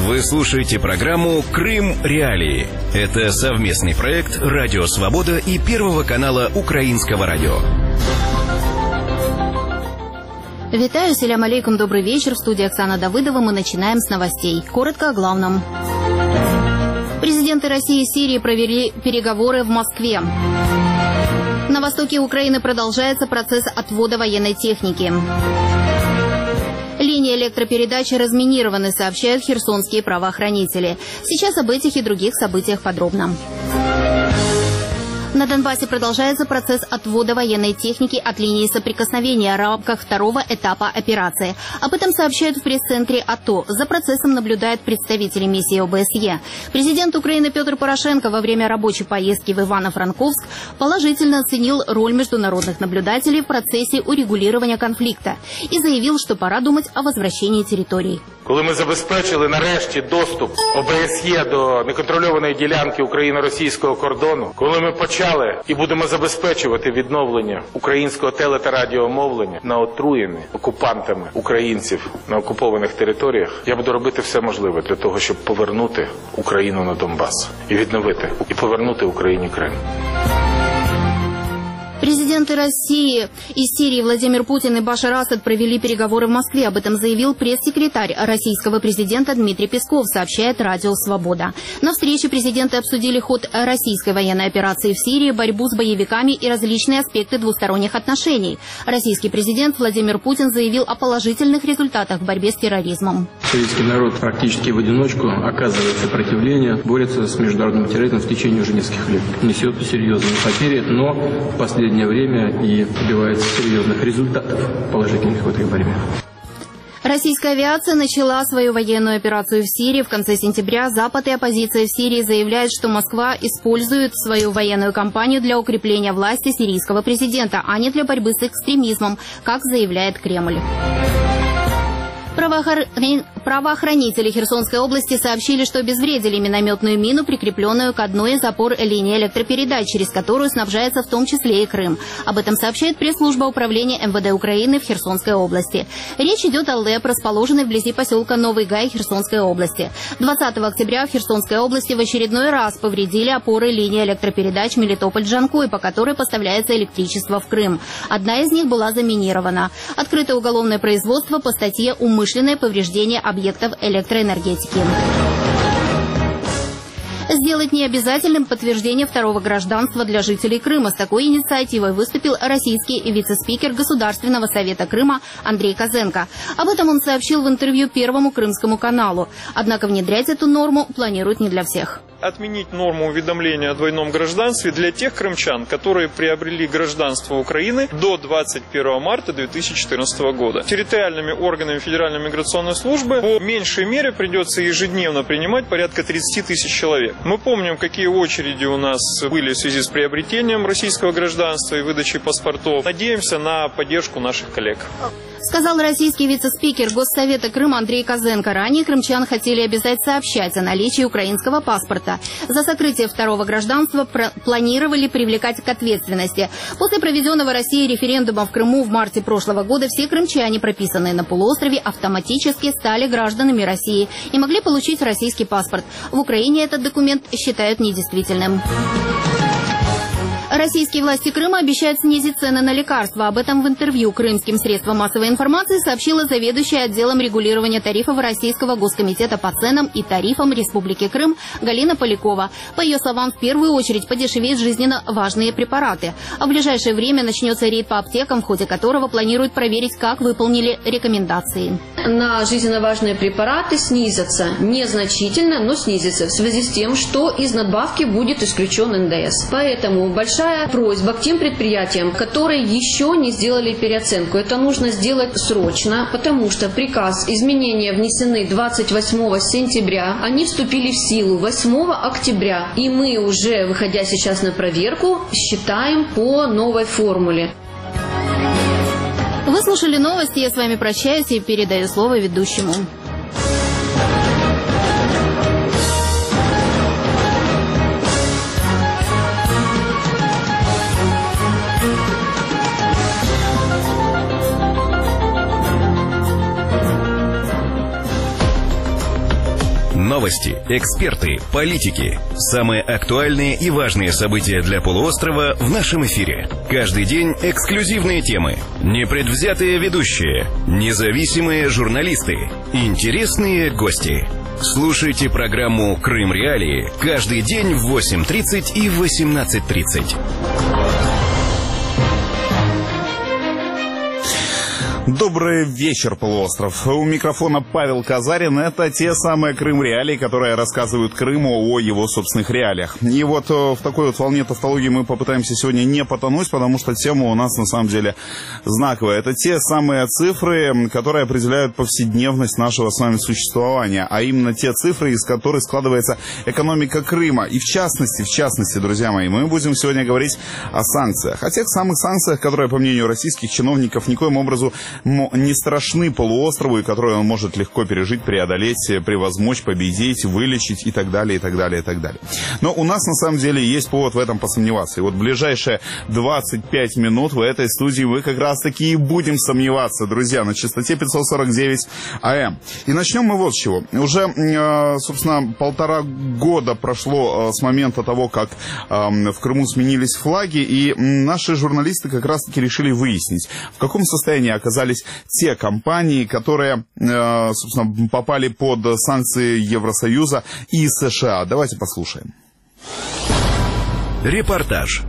Вы слушаете программу «Крым. Реалии». Это совместный проект «Радио Свобода» и Первого канала Украинского радио. Витаю, селям алейкум, добрый вечер. В студии Оксана Давыдова. Мы начинаем с новостей. Коротко о главном. Президенты России и Сирии провели переговоры в Москве. На востоке Украины продолжается процесс отвода военной техники. Линии электропередачи разминированы, сообщают херсонские правоохранители. Сейчас об этих и других событиях подробно. На Донбассе продолжается процесс отвода военной техники от линии соприкосновения в рамках второго этапа операции. Об этом сообщают в пресс-центре АТО. За процессом наблюдают представители миссии ОБСЕ. Президент Украины Петр Порошенко во время рабочей поездки в Ивано-Франковск положительно оценил роль международных наблюдателей в процессе урегулирования конфликта и заявил, что пора думать о возвращении территорий. Коли ми забезпечили нарешті доступ ОБСЄ до неконтрольованої ділянки україно-російського кордону, коли ми почали і будемо забезпечувати відновлення українського теле- та радіомовлення на отруєних окупантами українців на окупованих територіях, я буду робити все можливе для того, щоб повернути Україну на Донбас і відновити, і повернути Україні Крим. Президенты России и Сирии Владимир Путин и Башар Асад провели переговоры в Москве. Об этом заявил пресс-секретарь российского президента Дмитрий Песков, сообщает Радио Свобода. На встрече президенты обсудили ход российской военной операции в Сирии, борьбу с боевиками и различные аспекты двусторонних отношений. Российский президент Владимир Путин заявил о положительных результатах в борьбе с терроризмом. Сирийский народ практически в одиночку оказывает сопротивление, борется с международным терроризмом в течение уже нескольких лет. Несет серьезные потери, но в последнее время и добивается серьезных результатов положительных в этой борьбе. Российская авиация начала свою военную операцию в Сирии. В конце сентября Запад и оппозиция в Сирии заявляют, что Москва использует свою военную кампанию для укрепления власти сирийского президента, а не для борьбы с экстремизмом, как заявляет Кремль. Правоохранители Херсонской области сообщили, что обезвредили минометную мину, прикрепленную к одной из опор линии электропередач, через которую снабжается в том числе и Крым. Об этом сообщает пресс-служба управления МВД Украины в Херсонской области. Речь идет о ЛЭП, расположенной вблизи поселка Новый Гай Херсонской области. 20 октября в Херсонской области в очередной раз повредили опоры линии электропередач Мелитополь-Джанкой, по которой поставляется электричество в Крым. Одна из них была заминирована. Открыто уголовное производство по статье «Умышленное повреждение объектов электроэнергетики». Сделать необязательным подтверждение второго гражданства для жителей Крыма. С такой инициативой выступил российский вице-спикер Государственного совета Крыма Андрей Козенко. Об этом он сообщил в интервью Первому крымскому каналу. Однако внедрять эту норму планируют не для всех. Отменить норму уведомления о двойном гражданстве для тех крымчан, которые приобрели гражданство Украины до 21 марта 2014 года. Территориальными органами Федеральной миграционной службы по меньшей мере придется ежедневно принимать порядка 30 тысяч человек. Мы помним, какие очереди у нас были в связи с приобретением российского гражданства и выдачей паспортов. Надеемся на поддержку наших коллег. Сказал российский вице-спикер Госсовета Крыма Андрей Козенко. Ранее крымчан хотели обязать сообщать о наличии украинского паспорта. За сокрытие второго гражданства планировали привлекать к ответственности. После проведенного Россией референдума в Крыму в марте прошлого года все крымчане, прописанные на полуострове, автоматически стали гражданами России и могли получить российский паспорт. В Украине этот документ считают недействительным. Российские власти Крыма обещают снизить цены на лекарства. Об этом в интервью крымским средствам массовой информации сообщила заведующая отделом регулирования тарифов Российского госкомитета по ценам и тарифам Республики Крым Галина Полякова. По ее словам, в первую очередь подешевеют жизненно важные препараты. А в ближайшее время начнется рейд по аптекам, в ходе которого планируют проверить, как выполнили рекомендации. На жизненно важные препараты снизятся незначительно, но снизится в связи с тем, что из надбавки будет исключен НДС. Поэтому большая просьба к тем предприятиям, которые еще не сделали переоценку. Это нужно сделать срочно, потому что приказ, изменения внесены 28 сентября, они вступили в силу 8 октября. И мы уже, выходя сейчас на проверку, считаем по новой формуле. Вы слушали новости, я с вами прощаюсь и передаю слово ведущему. Новости, эксперты, политики. Самые актуальные и важные события для полуострова в нашем эфире. Каждый день эксклюзивные темы, непредвзятые ведущие, независимые журналисты, интересные гости. Слушайте программу «Крым Реалии» каждый день в 8:30 и 18:30. Добрый вечер, полуостров. У микрофона Павел Казарин. Это те самые Крым Реалии, которые рассказывают Крыму о его собственных реалиях. И вот в такой вот волне тавтологии мы попытаемся сегодня не потонуть, потому что тема у нас на самом деле знаковая. Это те самые цифры, которые определяют повседневность нашего с вами существования, а именно те цифры, из которых складывается экономика Крыма. И в частности, друзья мои, мы будем сегодня говорить о санкциях. О тех самых санкциях, которые, по мнению российских чиновников, никоим образом не страшны полуострову, и которые он может легко пережить, преодолеть, превозмочь, победить, вылечить и так далее, и так далее, и так далее. Но у нас на самом деле есть повод в этом посомневаться. И вот в ближайшие 25 минут в этой студии мы как раз таки и будем сомневаться, друзья, на частоте 549 АМ. И начнем мы вот с чего. Уже, собственно, 1,5 года прошло с момента того, как в Крыму сменились флаги, и наши журналисты как раз таки решили выяснить, в каком состоянии оказались те компании, которые, собственно, попали под санкции Евросоюза и США. Давайте послушаем. Репортаж.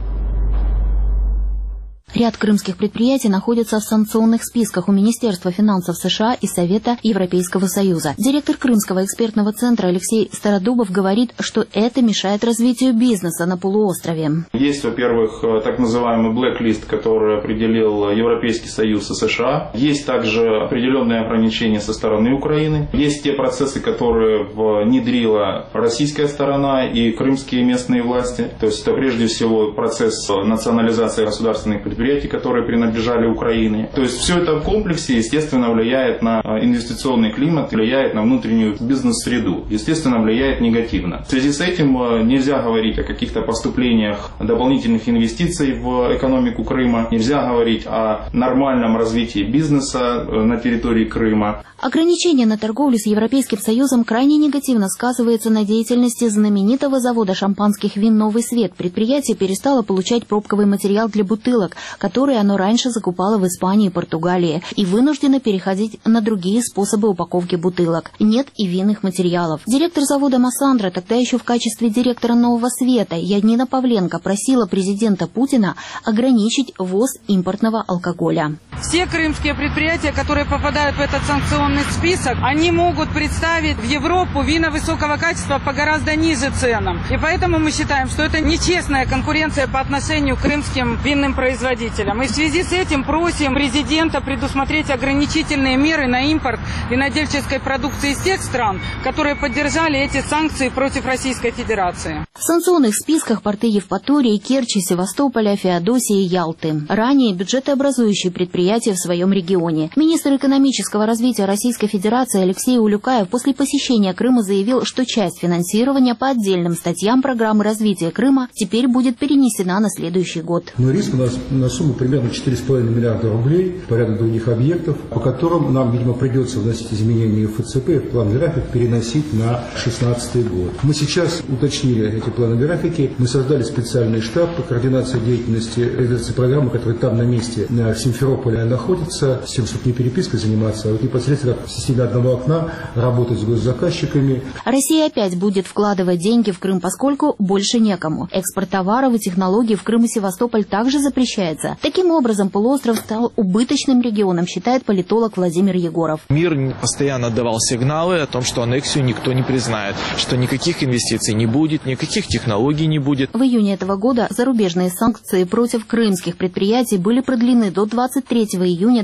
Ряд крымских предприятий находится в санкционных списках у Министерства финансов США и Совета Европейского Союза. Директор Крымского экспертного центра Алексей Стародубов говорит, что это мешает развитию бизнеса на полуострове. Есть, во-первых, так называемый блэк-лист, который определил Европейский Союз и США. Есть также определенные ограничения со стороны Украины. Есть те процессы, которые внедрила российская сторона и крымские местные власти. То есть это прежде всего процесс национализации государственных предприятий, которые принадлежали Украине. То есть все это в комплексе, естественно, влияет на инвестиционный климат, влияет на внутреннюю бизнес-среду, естественно, влияет негативно. В связи с этим нельзя говорить о каких-то поступлениях дополнительных инвестиций в экономику Крыма, нельзя говорить о нормальном развитии бизнеса на территории Крыма. Ограничение на торговлю с Европейским Союзом крайне негативно сказывается на деятельности знаменитого завода шампанских вин «Новый свет». Предприятие перестало получать пробковый материал для бутылок, который оно раньше закупало в Испании и Португалии, и вынуждено переходить на другие способы упаковки бутылок. Нет и винных материалов. Директор завода «Массандра», тогда еще в качестве директора «Нового света», Янина Павленко просила президента Путина ограничить ввоз импортного алкоголя. Все крымские предприятия, которые попадают в этот санкционный список, они могут представить в Европу вина высокого качества по гораздо ниже ценам. И поэтому мы считаем, что это нечестная конкуренция по отношению к крымским винным производителям. И в связи с этим просим президента предусмотреть ограничительные меры на импорт винодельческой продукции из тех стран, которые поддержали эти санкции против Российской Федерации. В санкционных списках порты Евпатории, Керчи, Севастополя, Феодосии и Ялты. Ранее бюджетообразующие предприятия в своем регионе. Министр экономического развития Российской Федерации Алексей Улюкаев после посещения Крыма заявил, что часть финансирования по отдельным статьям программы развития Крыма теперь будет перенесена на следующий год. Но риск у нас на сумму примерно 4,5 миллиарда рублей по ряду других объектов, по которым нам, видимо, придется вносить изменения в ФЦП, в план график переносить на 2016 год. Мы сейчас уточнили эти планы графики, мы создали специальный штаб по координации деятельности реализации программы, который там на месте в Симферополе находится, с тем, чтобы не перепиской заниматься, а вот непосредственно в системе одного окна работать с госзаказчиками. Россия опять будет вкладывать деньги в Крым, поскольку больше некому. Экспорт товаров и технологий в Крым и Севастополь также запрещается. Таким образом, полуостров стал убыточным регионом, считает политолог Владимир Егоров. Мир постоянно давал сигналы о том, что аннексию никто не признает, что никаких инвестиций не будет, никаких технологий не будет. В июне этого года зарубежные санкции против крымских предприятий были продлены до 23 июня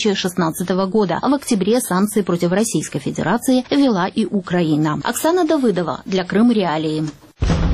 2016 года, а в октябре санкции против Российской Федерации ввела и Украина. Оксана Давыдова для Крым Реалии.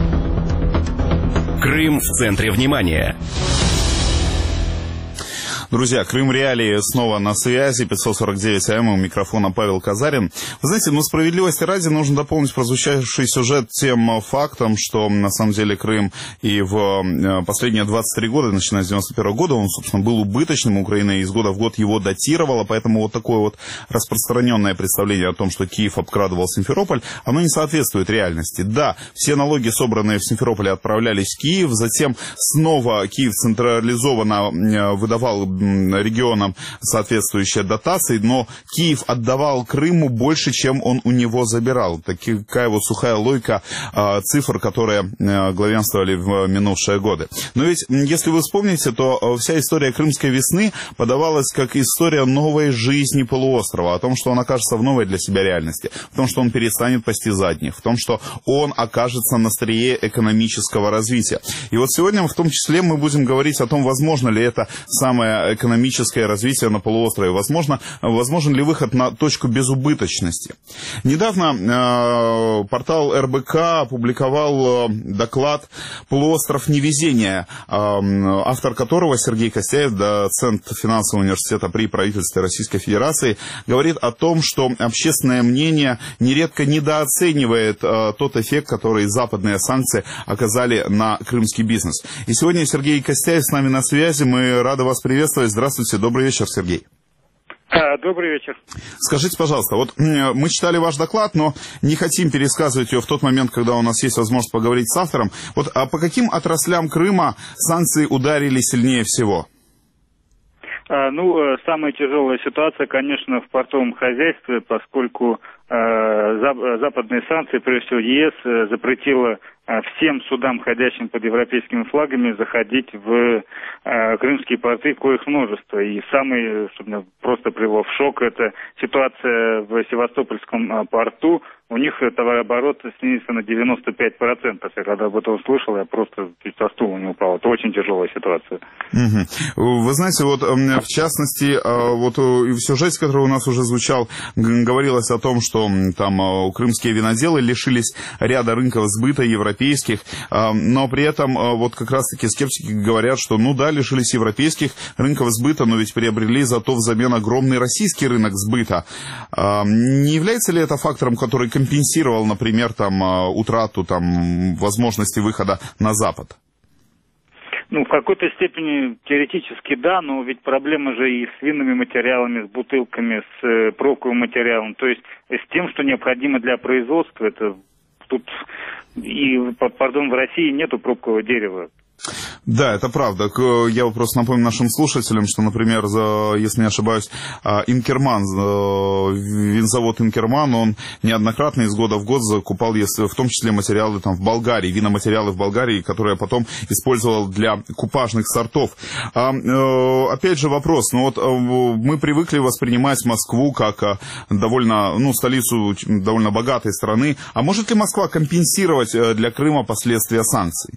Крым в центре внимания. Друзья, Крым Реалии снова на связи, 549 АМ, у микрофона Павел Казарин. Вы знаете, справедливости ради нужно дополнить прозвучавший сюжет тем фактом, что на самом деле Крым и в последние 23 года, начиная с 91 года, он, собственно, был убыточным. Украина из года в год его датировала, поэтому вот такое вот распространенное представление о том, что Киев обкрадывал Симферополь, оно не соответствует реальности. Да, все налоги, собранные в Симферополе, отправлялись в Киев, затем снова Киев централизованно выдавал регионам соответствующие дотации, но Киев отдавал Крыму больше, чем он у него забирал. Такая вот сухая логика цифр, которые главенствовали в минувшие годы. Но ведь, если вы вспомните, то вся история Крымской весны подавалась как история новой жизни полуострова, о том, что он окажется в новой для себя реальности, в том, что он перестанет пасти задних, в том, что он окажется на острие экономического развития. И вот сегодня в том числе мы будем говорить о том, возможно ли это самое экономическое развитие на полуострове, возможен ли выход на точку безубыточности. Недавно портал РБК опубликовал доклад «Полуостров невезения», автор которого Сергей Костяев, доцент финансового университета при правительстве Российской Федерации, говорит о том, что общественное мнение нередко недооценивает тот эффект, который западные санкции оказали на крымский бизнес. И сегодня Сергей Костяев с нами на связи. Мы рады вас приветствовать. Здравствуйте. Добрый вечер, Сергей. Добрый вечер. Скажите, пожалуйста, вот мы читали ваш доклад, но не хотим пересказывать ее в тот момент, когда у нас есть возможность поговорить с автором. Вот а по каким отраслям Крыма санкции ударили сильнее всего? Самая тяжелая ситуация, конечно, в портовом хозяйстве, поскольку западные санкции, прежде всего ЕС, запретила всем судам, ходящим под европейскими флагами, заходить в крымские порты, коих множество. И самый, собственно, просто привело в шок, это ситуация в Севастопольском порту. У них товарооборот снизился на 95%. Я когда об этом услышал, я просто со стула не упал. Это очень тяжелая ситуация. Вы знаете, вот в частности, вот в сюжете, который у нас уже звучал, говорилось о том, что там крымские виноделы лишились ряда рынков сбыта европейских, но при этом вот как раз-таки скептики говорят, что лишились европейских рынков сбыта, но ведь приобрели зато взамен огромный российский рынок сбыта. Не является ли это фактором, который компенсировал, например, утрату возможности выхода на Запад? В какой-то степени теоретически да, но ведь проблема же и с винными материалами, с бутылками, с пробковым материалом, то есть с тем, что необходимо для производства. Это тут в России нету пробкового дерева. Да, это правда. Я просто напомню нашим слушателям, что, например, если не ошибаюсь, Инкерман, винзавод Инкерман, он неоднократно из года в год закупал, в том числе материалы в Болгарии, виноматериалы в Болгарии, которые потом использовал для купажных сортов. Опять же вопрос, мы привыкли воспринимать Москву как столицу довольно богатой страны. А может ли Москва компенсировать для Крыма последствия санкций?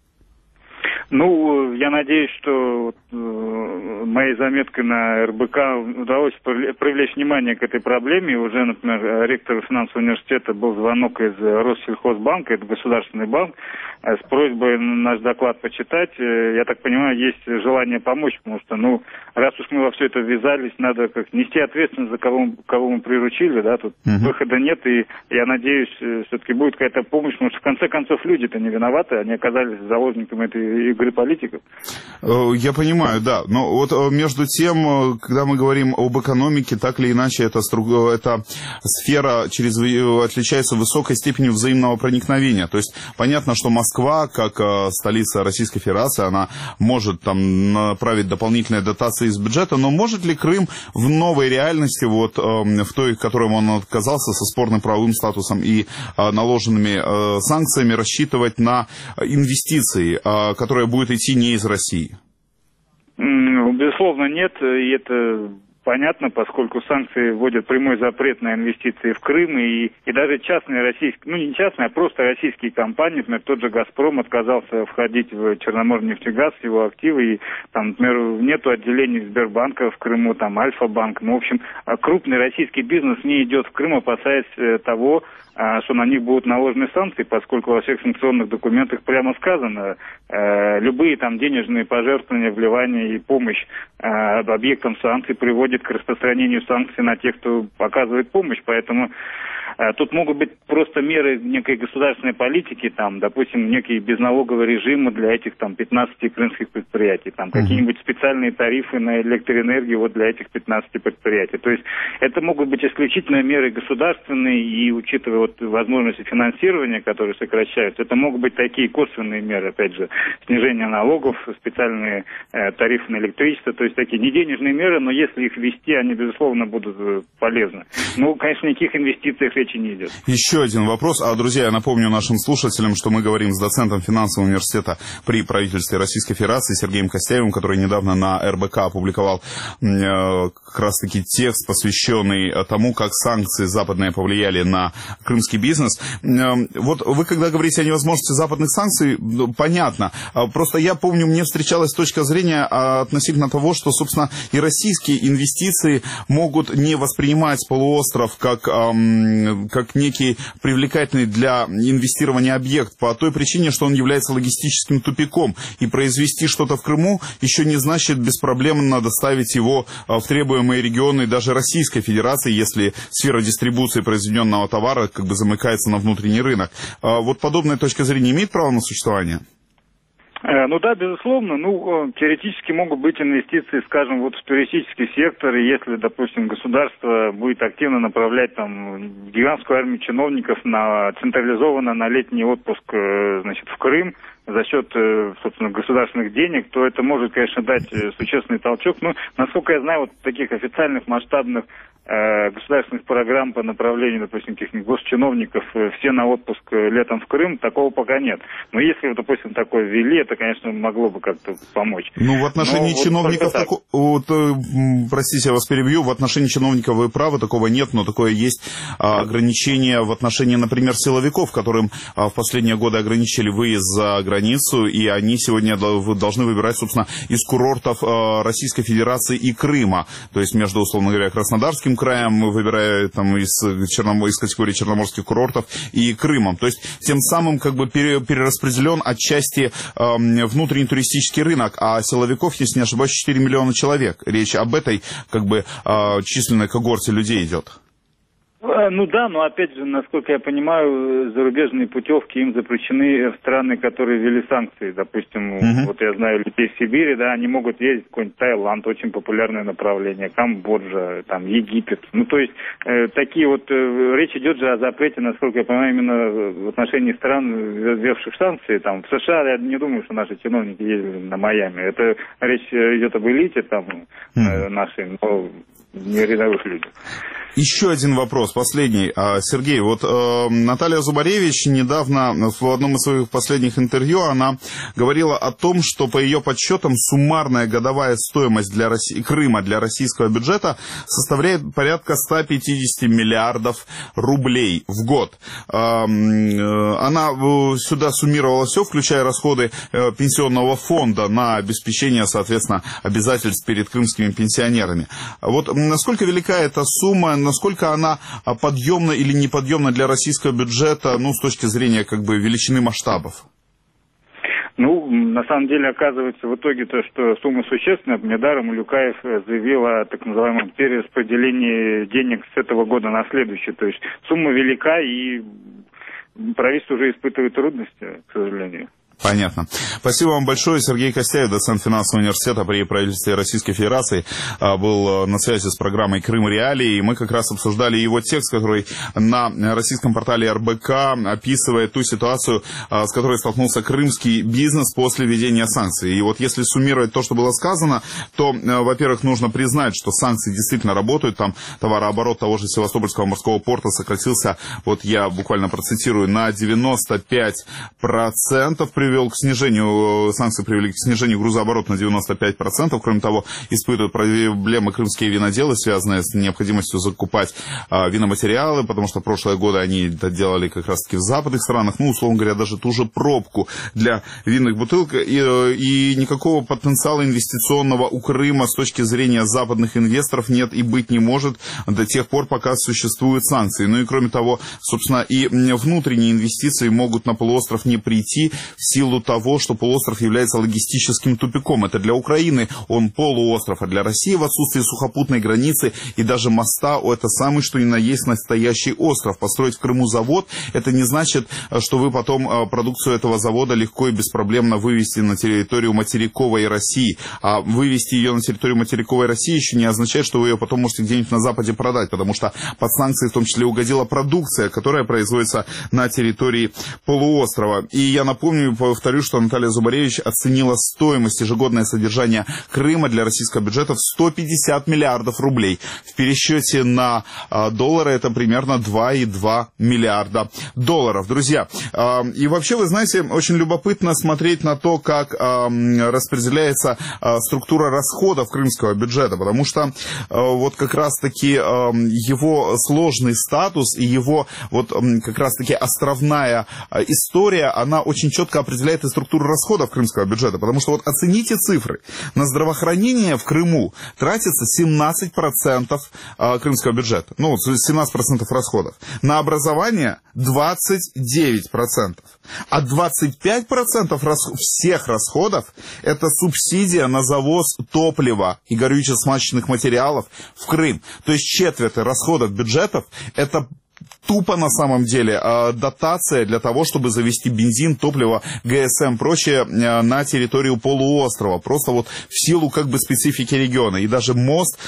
Я надеюсь, что моей заметкой на РБК удалось привлечь внимание к этой проблеме. Уже, например, ректору финансового университета был звонок из Россельхозбанка, это государственный банк, с просьбой наш доклад почитать. Я так понимаю, есть желание помочь, потому что, раз уж мы во все это ввязались, надо нести ответственность за кого мы приручили, да, тут выхода нет, и я надеюсь, все-таки будет какая-то помощь, потому что в конце концов люди-то не виноваты, они оказались заложниками этой игры политиков. Я понимаю, да, но вот между тем, когда мы говорим об экономике, так или иначе, эта сфера отличается высокой степенью взаимного проникновения, то есть понятно, что Москва, как столица Российской Федерации, она может направить дополнительные дотации из бюджета, но может ли Крым в новой реальности, в той, в которой он отказался со спорным правовым статусом и наложенными санкциями, рассчитывать на инвестиции, которые будут идти не из России? Безусловно, нет, и это понятно, поскольку санкции вводят прямой запрет на инвестиции в Крым, и даже частные российские, ну не частные, а просто российские компании, например, тот же «Газпром» отказался входить в Черноморнефтегаз, его активы, и там, например, нету отделений Сбербанка в Крыму, там Альфа-банк, ну, в общем, крупный российский бизнес не идет в Крым, опасаясь того, что на них будут наложены санкции, поскольку во всех санкционных документах прямо сказано, любые там денежные пожертвования, вливания и помощь объектам санкций приводит к распространению санкций на тех, кто оказывает помощь, поэтому тут могут быть просто меры некой государственной политики, там, допустим, некие безналоговые режимы для этих там 15 крымских предприятий, там какие-нибудь специальные тарифы на электроэнергию вот для этих 15 предприятий. То есть это могут быть исключительно меры государственные, и учитывая вот возможности финансирования, которые сокращаются, это могут быть такие косвенные меры, опять же, снижение налогов, специальные тарифы на электричество, то есть такие не денежные меры, но если их ввести, они, безусловно, будут полезны. Ну, конечно, никаких инвестиций речи не идет. Еще один вопрос. Друзья, я напомню нашим слушателям, что мы говорим с доцентом финансового университета при правительстве Российской Федерации Сергеем Костяевым, который недавно на РБК опубликовал как раз-таки текст, посвященный тому, как санкции западные повлияли на крымский бизнес. Вот вы, когда говорите о невозможности западных санкций, понятно. Просто я помню, мне встречалась точка зрения относительно того, что, собственно, и российские инвестиции могут не воспринимать полуостров как некий привлекательный для инвестирования объект по той причине, что он является логистическим тупиком. И произвести что-то в Крыму еще не значит беспроблемно доставить его в требуемые регионы даже Российской Федерации, если сфера дистрибуции произведенного товара как бы замыкается на внутренний рынок. Вот подобная точка зрения имеет право на существование? Ну да, безусловно. Ну, теоретически могут быть инвестиции, скажем, вот в туристический сектор, и если, допустим, государство будет активно направлять там гигантскую армию чиновников централизованно на летний отпуск, значит, в Крым за счет, собственно, государственных денег, то это может, конечно, дать существенный толчок. Но, насколько я знаю, вот таких официальных масштабных государственных программ по направлению, допустим, каких-нибудь госчиновников все на отпуск летом в Крым, такого пока нет. Но если, допустим, такое ввели, это, конечно, могло бы как-то помочь. Ну, в отношении чиновников, простите, я вас перебью, в отношении чиновников вы правы, такого нет, но такое есть ограничение в отношении, например, силовиков, которым в последние годы ограничили выезд за границу, и они сегодня должны выбирать, собственно, из курортов Российской Федерации и Крыма, то есть между, условно говоря, Краснодарским краем, выбирая там из категории черноморских курортов, и Крымом. То есть тем самым как бы перераспределен отчасти внутренний туристический рынок, а силовиков, если не ошибаюсь, 4 миллиона человек. Речь об этой как бы численной когорте людей идет. Ну да, но опять же, насколько я понимаю, зарубежные путевки им запрещены в страны, которые ввели санкции. Допустим, вот я знаю людей в Сибири, да, они могут ездить в какой-нибудь Таиланд, очень популярное направление, Камбоджа, там, Египет. Ну, то есть, такие вот, речь идет же о запрете, насколько я понимаю, именно в отношении стран, ввевших санкции. Там, в США, я не думаю, что наши чиновники ездили на Майами. Это речь идет об элите, там, нашей, но не рядовых людях. Еще один вопрос, последний. Сергей, вот Наталья Зубаревич недавно в одном из своих последних интервью она говорила о том, что по ее подсчетам суммарная годовая стоимость для Крыма для российского бюджета составляет порядка 150 миллиардов рублей в год. Она сюда суммировала все, включая расходы пенсионного фонда на обеспечение, соответственно, обязательств перед крымскими пенсионерами. Вот насколько велика эта сумма, насколько она подъемна или неподъемна для российского бюджета, ну, с точки зрения, как бы, величины масштабов? Ну, на самом деле, оказывается, в итоге-то, что сумма существенная. Недаром Улюкаев заявил о так называемом перераспределении денег с этого года на следующий. То есть сумма велика, и правительство уже испытывает трудности, к сожалению. Понятно. Спасибо вам большое. Сергей Костяев, доцент финансового университета при правительстве Российской Федерации, был на связи с программой «Крым Реалии». И мы как раз обсуждали его текст, который на российском портале РБК описывает ту ситуацию, с которой столкнулся крымский бизнес после введения санкций. И вот если суммировать то, что было сказано, то, во-первых, нужно признать, что санкции действительно работают. Там товарооборот того же Севастопольского морского порта сократился, вот я буквально процитирую, на 95% санкции привели к снижению грузооборота на 95%. Кроме того, испытывают проблемы крымские виноделы, связанные с необходимостью закупать виноматериалы, потому что в прошлые годы они это делали как раз-таки в западных странах, условно говоря, даже ту же пробку для винных бутылок, и никакого потенциала инвестиционного у Крыма с точки зрения западных инвесторов нет и быть не может до тех пор, пока существуют санкции. Ну и кроме того, собственно, и внутренние инвестиции могут на полуостров не прийти в силу того, что полуостров является логистическим тупиком. Это для Украины он полуостров, а для России в отсутствии сухопутной границы и даже моста это самый что ни на есть настоящий остров. Построить в Крыму завод, это не значит, что вы потом продукцию этого завода легко и беспроблемно вывести на территорию материковой России. А вывести ее на территорию материковой России еще не означает, что вы ее потом можете где-нибудь на Западе продать, потому что под санкции в том числе угодила продукция, которая производится на территории полуострова. И я напомню и повторю, что Наталья Зубаревич оценила стоимость ежегодное содержание Крыма для российского бюджета в 150 миллиардов рублей. В пересчете на доллары это примерно 2,2 миллиарда долларов. Друзья, и вообще, вы знаете, очень любопытно смотреть на то, как распределяется структура расходов крымского бюджета, потому что вот как раз-таки его сложный статус и его вот как раз-таки островная история, она очень четко определяет и структуру расходов крымского бюджета, потому что вот оцените цифры. На здравоохранение в Крыму тратится 17% крымского бюджета, 17% расходов. На образование 29%. А 25% всех расходов это субсидия на завоз топлива и горюче-смазочных материалов в Крым. То есть четверть расходов бюджетов это тупо на самом деле дотация для того, чтобы завести бензин, топливо, ГСМ, прочее на территорию полуострова. Просто вот в силу как бы специфики региона. И даже мост,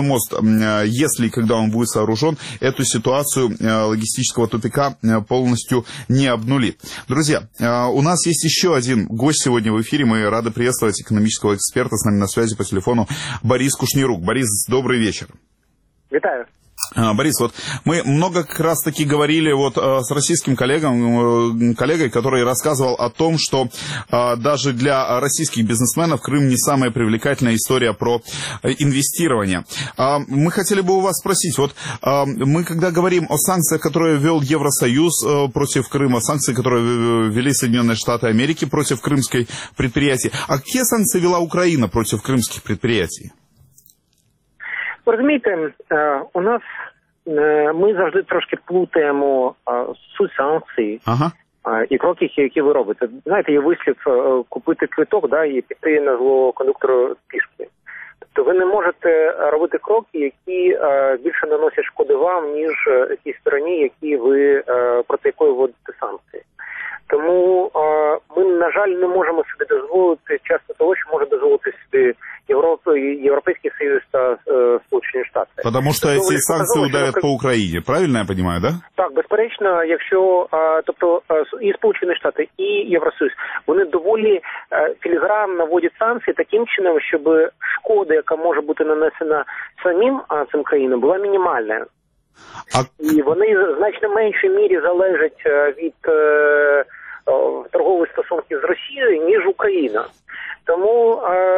если когда он будет сооружен, эту ситуацию логистического тупика полностью не обнулит. Друзья, у нас есть еще один гость сегодня в эфире. Мы рады приветствовать экономического эксперта. С нами на связи по телефону Борис Кушнирук. Борис, добрый вечер. Витаю. Борис, вот мы много как раз таки говорили вот с российским коллегой, который рассказывал о том, что даже для российских бизнесменов Крым не самая привлекательная история про инвестирование. Мы хотели бы у вас спросить, вот мы когда говорим о санкциях, которые ввел Евросоюз против Крыма, санкции, которые ввели Соединенные Штаты Америки против крымских предприятий, а какие санкции ввела Украина против крымских предприятий? Розумієте, у нас ми завжди трошки плутаємо суть санкцій і кроки, які ви робите. Знаєте, є вислів купити квиток, і піти на зло кондуктору пішки. Тобто ви не можете робити кроки, які більше наносять шкоди вам, ніж тій стороні, проти якої вводите санкції. Тому ми, на жаль, не можемо собі дозволити часто того, що може дозволити собі Європейський Союз та Сполучені Штати. Потому что эти санкции ударят по Украине, правильно я понимаю, да? Так, безперечно, якщо, тобто і Сполучені Штати, і Євросоюз, вони доволі філігранно наводять санкції таким чином, щоб шкода, яка може бути нанесена самим цим країнам, була мінімальна. І вони в значно меншій мірі залежать від торгових стосунків з Росією, ніж Україна. Тому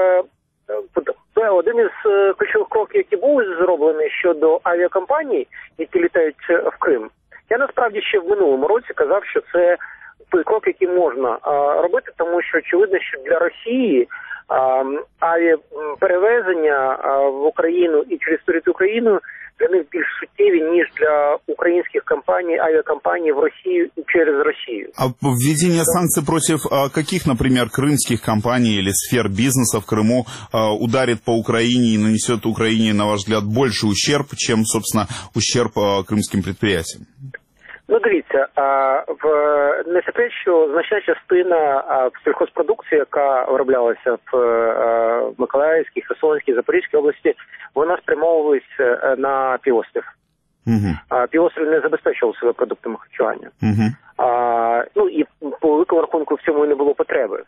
один із ключових кроків, які були зроблені щодо авіакомпаній, які літають в Крим, я насправді ще в минулому році казав, що це той крок, який можна робити, тому що очевидно, що для Росії авіаперевезення в Україну і через територію України для них більш суттєві, ніж для українських компаній, авиакомпаний в Россию и через Россию. А введение санкций против каких, например, крымских компаний или сфер бизнеса в Крыму ударит по Украине и нанесет Украине, на ваш взгляд, больше ущерб, чем, собственно, ущерб крымским предприятиям? Дивіться, не секрет, що значна частина сільхозпродукції, яка вироблялася в Миколаївській, Херсонській, Запорізькій області, вона спрямовувалася на півострів. Півострів не забезпечував себе продуктами харчування. І по великому рахунку в цьому і не було потреби.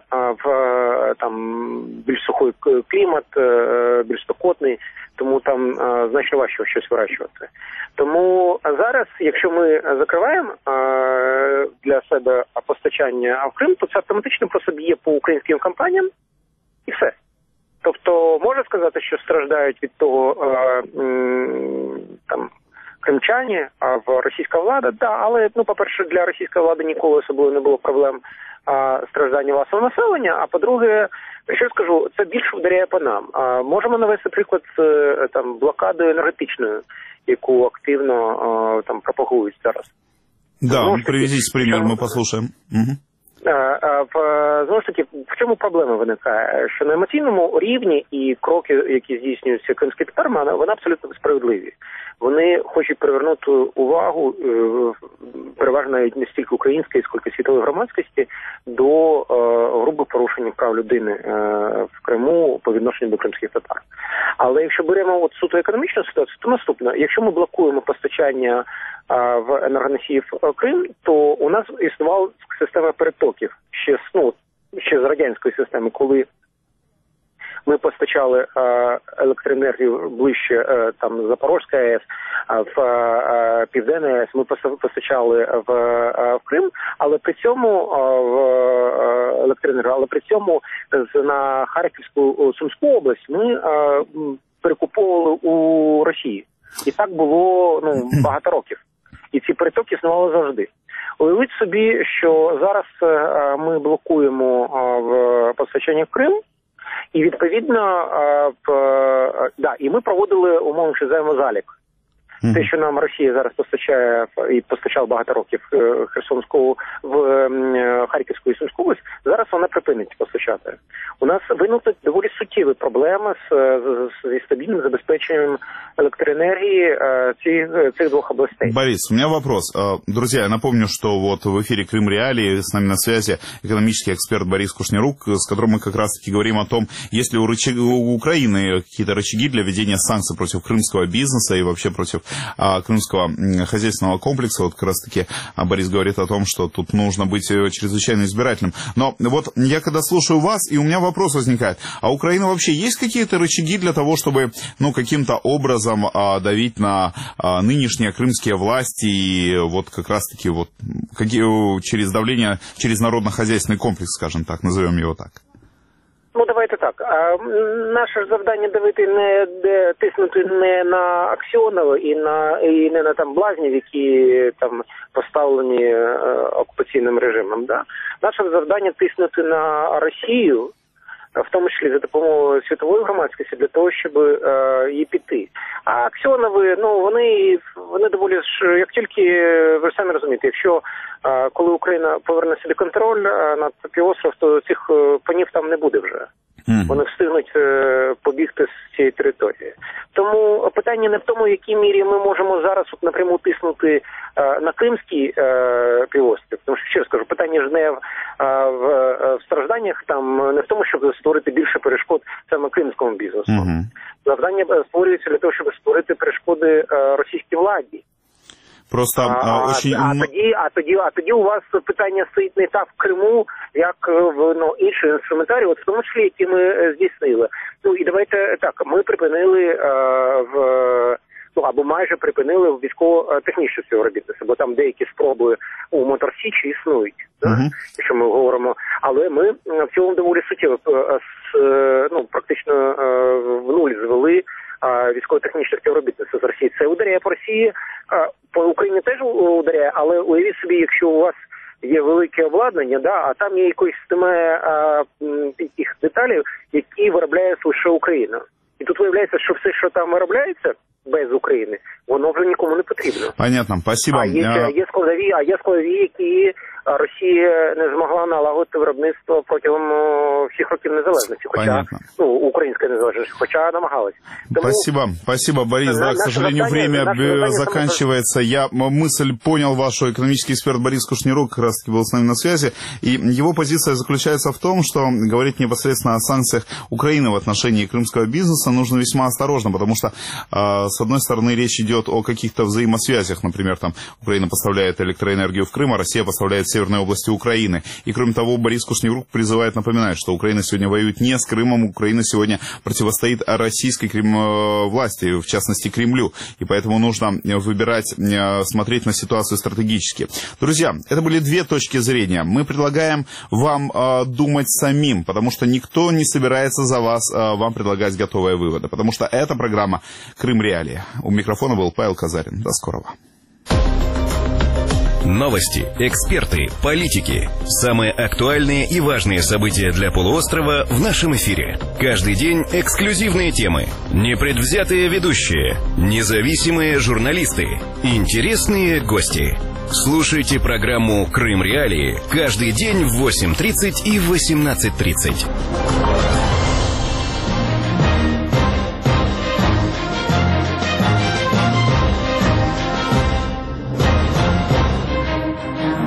Там більш сухий клімат, більш спекотний, тому там значно важче щось вирощувати. Тому зараз, якщо ми закриваємо для себе постачання в Крим, то це автоматично просто б'є по українським компаніям і все. Тобто можна сказати, що страждають від того там кримчані, а в російська влада, да, але, по-перше, для російської влади ніколи особливо не було проблем страждання власного населення, а по-друге, що скажу, це більше вдаряє по нам. Можемо навести приклад з там блокадою енергетичною, яку активно там пропагують зараз. Да, приведите пример, ми послухаємо. Угу. Знову ж таки, в чому проблема виникає? Що на емоційному рівні і кроки, які здійснюються кримські татари, вони абсолютно справедливі. Вони хочуть привернути увагу, переважно навіть не стільки української, скільки світової громадськості, до грубих порушень прав людини в Криму по відношенню до кримських татар. Але якщо беремо от суто економічну ситуацію, то наступне. Якщо ми блокуємо постачання в енергоносіїв Крим, то у нас існувала система перетоків ще з радянської системи, коли ми постачали електроенергію ближче там Запорізька АЕС, в Південна АЕС, ми постачали в Крим, але при цьому в електроенергію, але при цьому на Харківську Сумську область ми перекуповували у Росії. І так було багато років. І ці перетоки існували завжди. Уявіть собі, що зараз ми блокуємо в постачанні в Крим, і відповідно, і ми проводили умовно взаємозалік. Те, що нам Росія зараз постачає і постачала багато років Херсонську, в Харківську і Сумську область, зараз вона припинить постачати. У нас виникнуть доволі суттєві проблеми зі стабільним забезпеченням электроэнергии цих двух областей. Борис, у меня вопрос. Друзья, я напомню, что вот в эфире «Крым Реалии» с нами на связи экономический эксперт Борис Кушнерук, с которым мы как раз-таки говорим о том, есть ли у Украины какие-то рычаги для введения санкций против крымского бизнеса и вообще против крымского хозяйственного комплекса. Вот как раз-таки Борис говорит о том, что тут нужно быть чрезвычайно избирательным. Но вот я когда слушаю вас, и у меня вопрос возникает, а у Украины вообще есть какие-то рычаги для того, чтобы, каким-то образом давить на нынешние крымские власти и вот как раз-таки вот через давление, через народно-хозяйственный комплекс, скажем так, назовем его так? Давайте так. Наше завдання тиснути не на Аксьонова і не на там блазнів, які там поставлені окупаційним режимом. Да? Наше завдання тиснути на Росію, в тому числі за допомогою світової громадськості, для того, щоб її піти. А Аксьонови, вони доволі ж, як тільки, ви самі розумієте, якщо коли Україна поверне собі контроль над півостров, то цих панів там не буде вже. Вони встигнуть побігти з цієї території. Тому питання не в тому, в якій мірі ми можемо зараз напряму тиснути на Кримський півострів. Тому що, ще раз кажу, питання ж не в стражданнях, там не в тому, щоб створити більше перешкод саме кримському бізнесу. Завдання створюється для того, щоб створити перешкоди російській владі. Просто тоді у вас питання стоїть не так в Криму, як в інших інструментарії, в тому числі, які ми здійснили. І давайте так, ми припинили або майже припинили військово-технічне співробітництво, бо там деякі спроби у Моторсічі існують, якщо ми говоримо. Але ми в цілому доволі суттєво практично в нуль звели військово-технічне співробітництво з Росії. Це ударяє по Росії, по Україні теж ударяє, але уявіть собі, якщо у вас є велике обладнання, а там є якось немає тих деталей, які виробляє лише Україна. І тут виявляється, що все, що там виробляється без України, воно вже нікому не потрібно. Понятно, спасибо. Є складові, які Росія не змогла налагодити виробництво протягом всіх років незалежності, хоча української незалежності, хоча намагалась. Спасибо, Борис. Да, к сожалению, время заканчивается. Я мысль понял вашу. Экономический эксперт Борис Кушнерук как раз-таки был с нами на связи. И его позиция заключается в том, что говорить непосредственно о санкциях Украины в отношении крымского бизнеса нужно весьма осторожно, потому что, с одной стороны, речь идет о каких-то взаимосвязях. Например, там Украина поставляет электроэнергию в Крым, а Россия поставляет северной области Украины. И кроме того, Борис Кушнерук призывает напоминать, что Украина сегодня воюет не с Крымом, Украина сегодня противостоит российской власти, в частности Кремлю. И поэтому нужно выбирать, смотреть на ситуацию стратегически. Друзья, это были две точки зрения. Мы предлагаем вам думать самим, потому что никто не собирается за вас вам предлагать готовые выводы, потому что эта программа «Крым Реалии». У микрофона был Павел Казарин. До скорого. Новости, эксперты, политики. Самые актуальные и важные события для полуострова в нашем эфире. Каждый день эксклюзивные темы, непредвзятые ведущие, независимые журналисты, интересные гости. Слушайте программу «Крым Реалии» каждый день в 8:30 и 18:30.